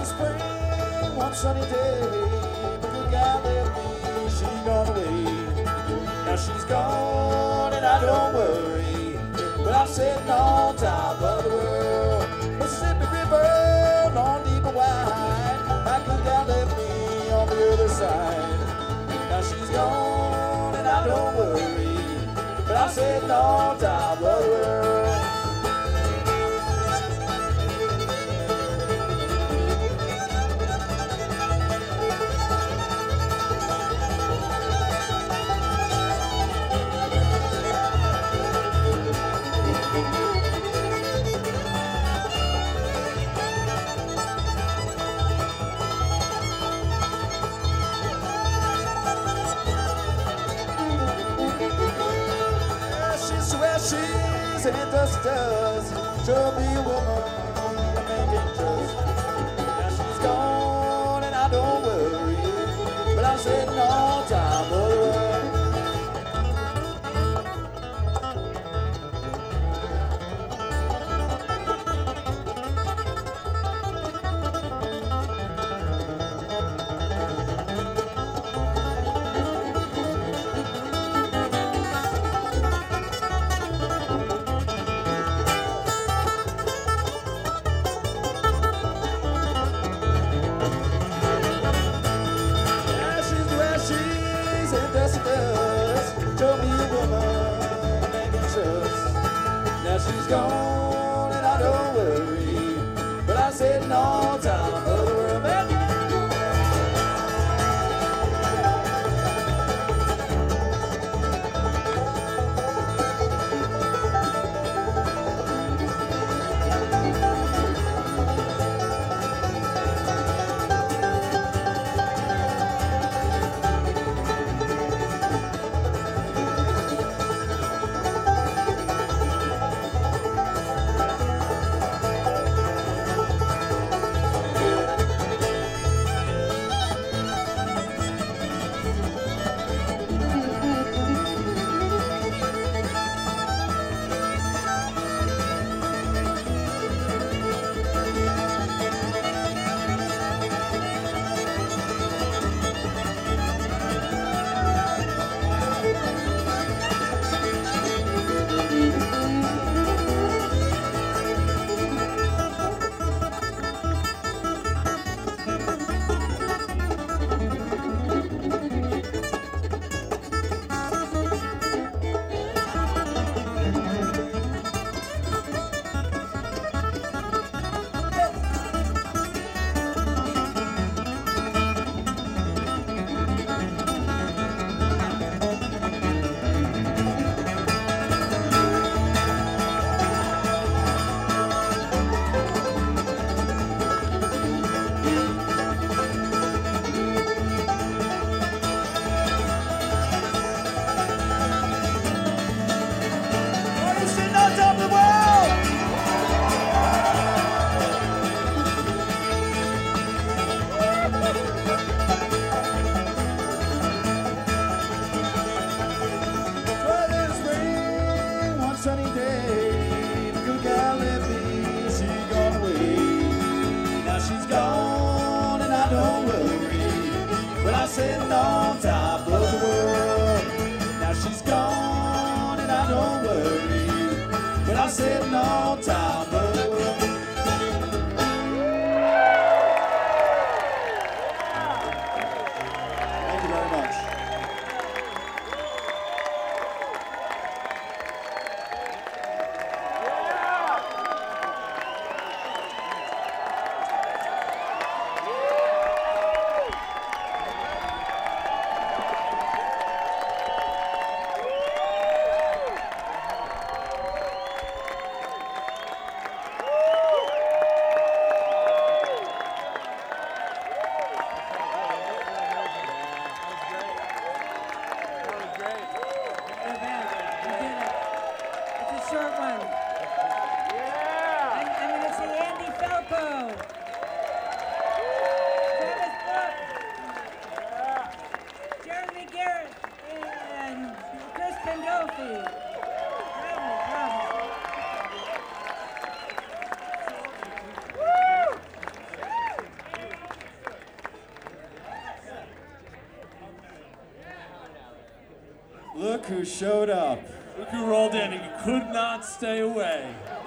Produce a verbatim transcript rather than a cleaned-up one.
spring, one sunny day, the good gal left me, she gone away. Now she's gone and I don't worry, but I'm sitting on top of the world. Mississippi River, long, deep and wide, my good gal left me on the other side. Now she's gone and I don't worry, but I'm sitting on top of the world. She's and dust does show me a woman making trust. Now she's gone and I don't worry, but I'm sitting on top of the world. She's gone and I don't worry, but I'm sitting on top of the world. Sitting on top of the world. Now she's gone and I don't worry, but I'm sitting on top of the world. Thank you very much. Look who showed up. Look who rolled in and you could not stay away.